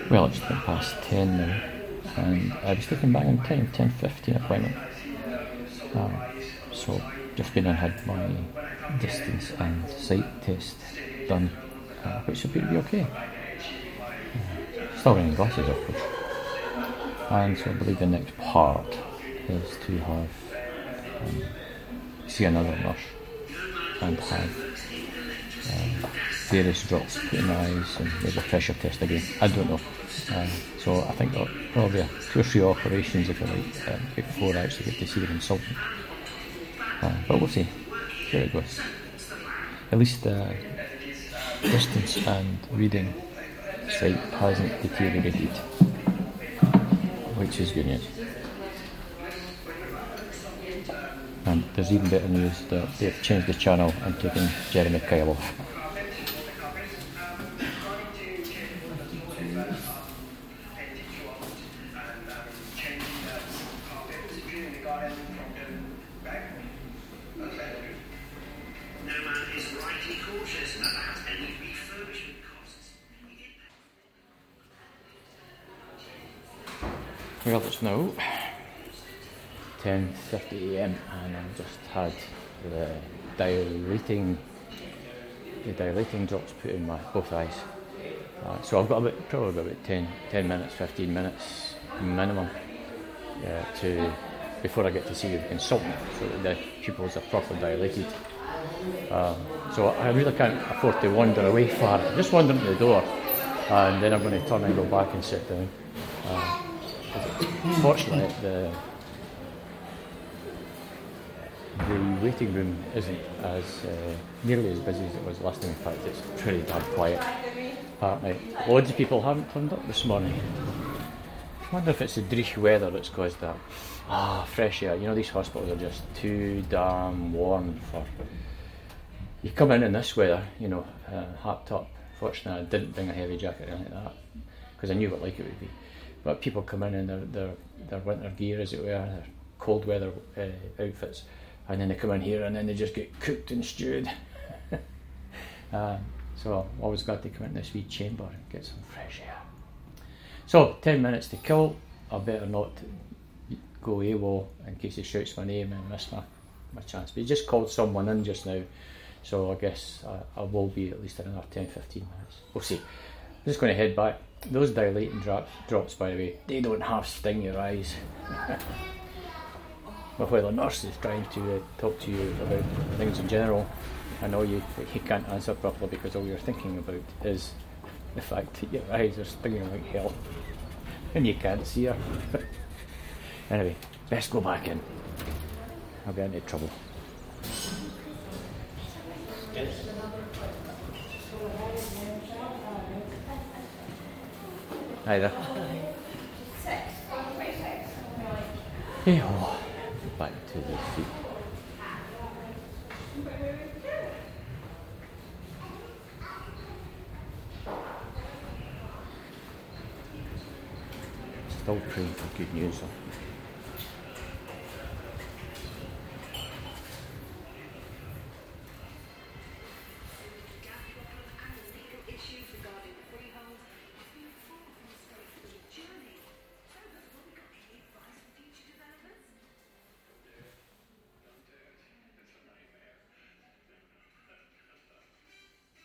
Well, it's 10 now, and I was looking back on 10:15 appointment. So just been and had my distance and sight test done, which appeared to be okay. Still wearing glasses, of course. And so I believe the next part is to have see another nurse and have various drops put in the eyes and maybe a pressure test again. I don't know. So I think there'll probably be 2 or 3 operations, if you like, before I actually get to see the consultant. But we'll see how it goes. At least distance and reading sight hasn't deteriorated, which is good news. And there's even better news that they've changed the channel and taken Jeremy Kyle off. Well, it's now 10:50 AM and I've just had the dilating drops put in my both eyes. So I've got probably about 10 minutes, 15 minutes minimum before I get to see the consultant, so that the pupils are properly dilated. So I really can't afford to wander away far. Just wandering to the door, and then I'm going to turn and go back and sit down. Fortunately, the waiting room isn't as nearly as busy as it was last time. In fact, it's pretty damn quiet. Loads of people haven't turned up this morning. I wonder if it's the dreich weather that's caused that. Fresh air. You know, these hospitals are just too damn warm for... You come in this weather, hacked up. Fortunately, I didn't bring a heavy jacket or anything like that, because I knew what it would be. But people come in their winter gear, as it were, their cold weather outfits, and then they come in here and then they just get cooked and stewed. So I'm always glad to come in this wee chamber and get some fresh air. So 10 minutes to kill. I better not go AWOL in case he shouts my name and miss my chance. But he just called someone in just now, so I guess I will be at least another 10-15 minutes. We'll see. I'm just going to head back. Those dilating drops, by the way, they don't half sting your eyes. But while the nurse is trying to talk to you about things in general, I know you can't answer properly because all you're thinking about is the fact that your eyes are stinging like hell and you can't see her. Anyway, best go back in. I'll get into trouble. Hi there. Hey ho. Back to the seat. Still praying for good news.